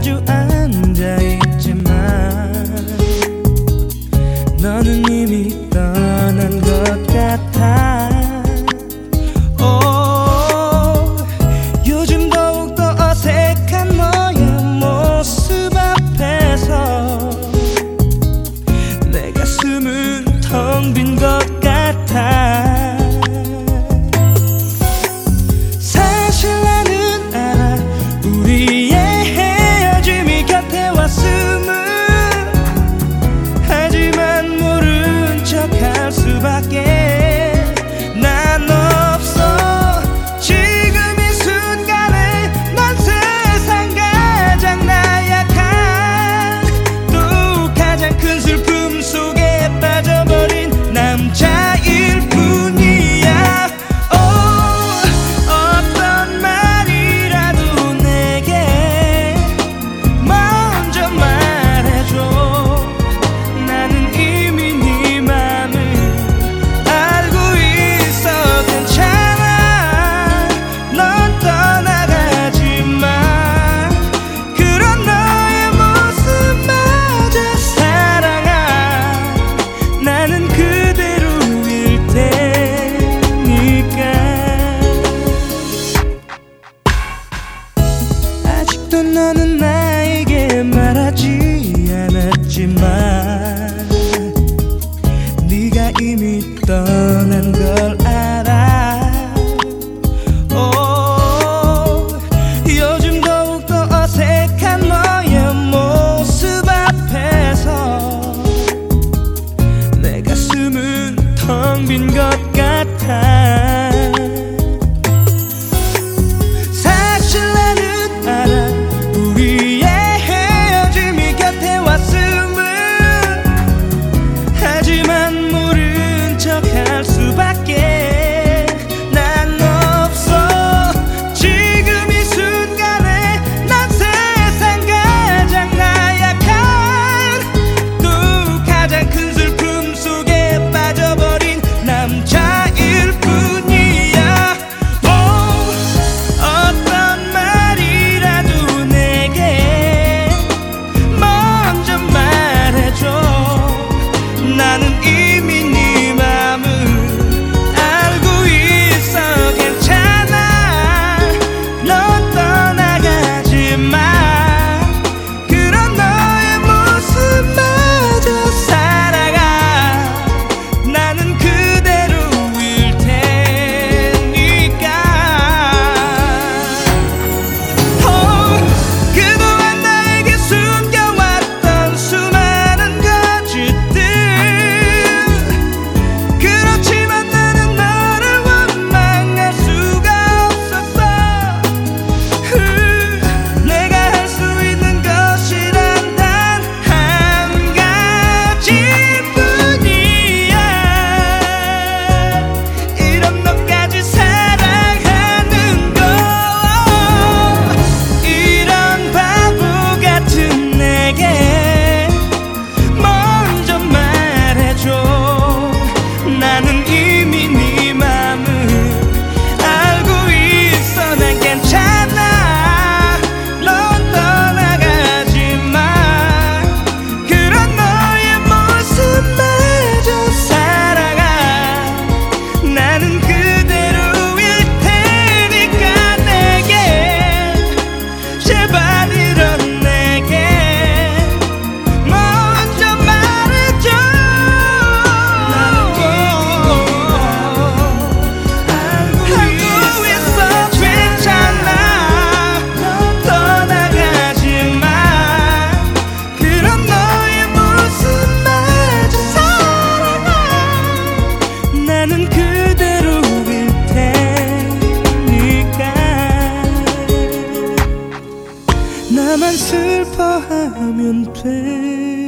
마주 앉아있지만 너는 이미 떠난 것 같아. 요즘 더욱더 어색한 너의 모습 앞에서 내 가슴은 텅 빈 것 같아. 사실 나는 알아 우리의 헤어짐이 곁에 왔음을. 하지만 모른 척 할 수밖에. 난 없어 지금 이 순간에. 난 세상 가장 나약한 또 가장 큰 슬픔 속에 빠져버린 남자일 뿐이야. 어떤 말이라도 내게 먼저 말해줘. 나는 이미 네 맘을 알고 있어. 괜찮아 넌 떠나가지 마. 그런 너의 모습마저 사랑아. 나는 그대로일 테니까. 아직도 너는 나에게 말하지 않았지만 네가 이미 떠난 걸 알아. 요즘 더욱더 어색한 너의 모습 앞에서 내 가슴은 텅 빈 것 같아. 사실 나는 알아 우리의 헤어짐이 곁에 왔음을. 하지만 모른 척 할 수밖에. 난 없어 지금 이 순간에. 난 세상 가장 나약한 또 가장 큰 슬픔 속에 빠져버린 남자일 뿐이야. 어떤 말이라도 내게 먼저 말해줘. 나는 이미 네 맘을 알고 있어. 괜찮아 넌 떠나가지 마. 그런 너의 모습마저 살아가. 나는 그대로일 테니까. 그동안 나에게 숨겨왔던 수많은 거짓들. 그렇지만 나는 너를 원망할 수가 없었어. 내가 할 수 있는 것이란 단 한 가지뿐이야. 이런 너까지 사랑하는 거. 이런 바보 같은 내게 먼저 말해줘. 나는 이미 네 맘을 알고 있어. 난 괜찮아 넌 떠나가지 마. 그런 너의 모습마저 살아가. 나는 그대로일 테니까. 내게 제발 이런 내게 먼저 말해줘. 알고 있어. 괜찮아 넌 떠나가지 마. 그런 너의 모습마저 살아가. 나는 그대로일 테니까. 나만 슬퍼하면 돼.